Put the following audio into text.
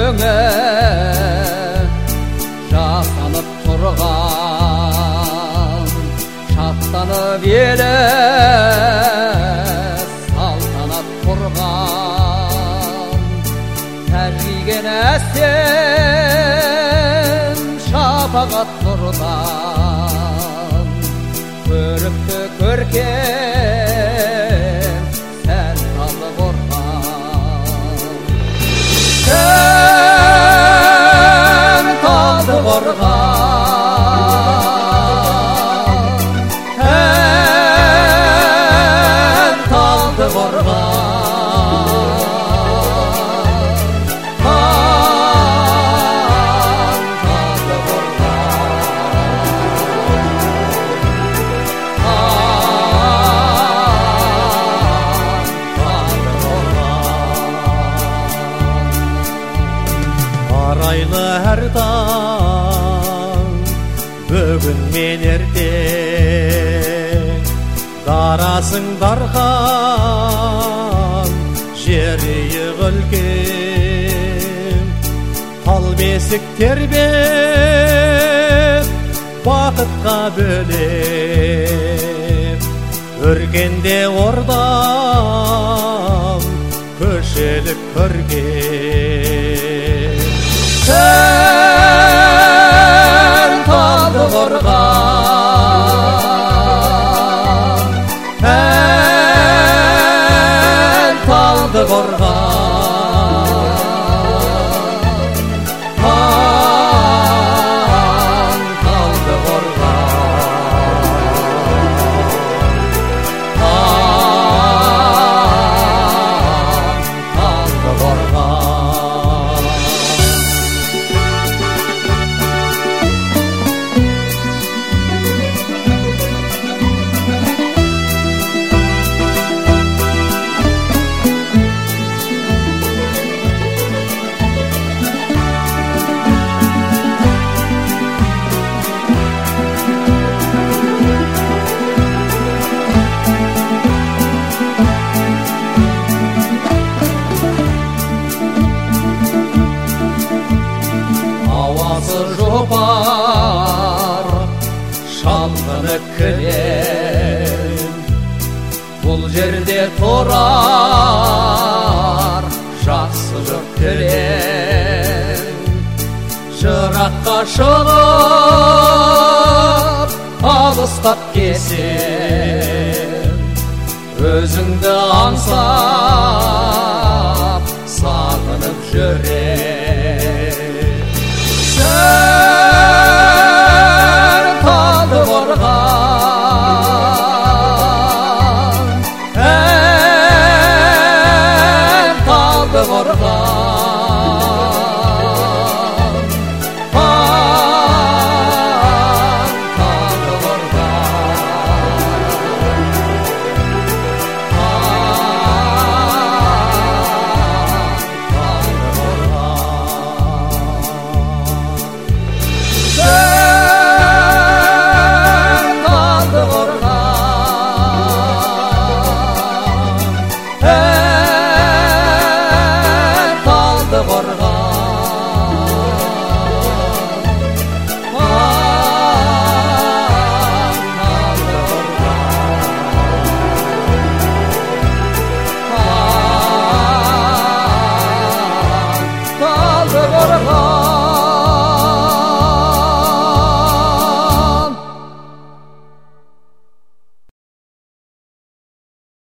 көңе жасанып тұрған, шаттанып елі салтанат құрған, тәжиген әсем шапағат нұрдан, көрікті көркем сән Талдықорған. Сән Талдықорған, сән Талдықорған. Арайлы әр таң, бүгін мен ертең, дарасың дархан, жерйік үлкен, тал бесік тербеп, бақытқа бөлеп, өркенде ордам, көшелік көрген. Сән Талдықорған, сән Талдықорған. Жопар шалғыны кілем, бұл жерде тұрар жақсылық тілем. Жыраққа шығып алыстап кесем, өзіңді аңсап сағынып жүрем. Сән Талдықорған, сән Талдықорған.